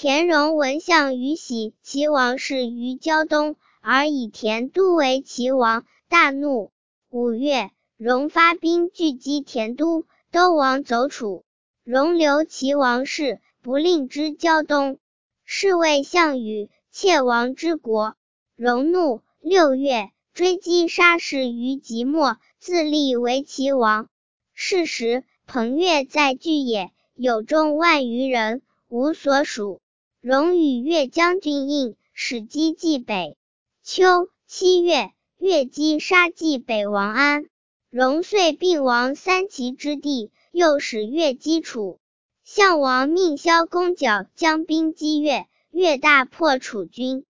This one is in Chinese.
田荣闻项羽喜，齐王氏于胶东，而以田都为齐王，大怒。5月，荣发兵拒击田都，都王走楚。荣留齐王室，不令之胶东，是谓项羽，窃王之国。荣怒。6月，追击杀士于即墨，自立为齐王。是时，彭越在巨野，有众万余人，无所属。荣与越将军应，使击冀北。秋7月，越击杀冀北王安。荣遂并王三齐之地，又使越击楚。项王命萧公角将兵击越，越大破楚军。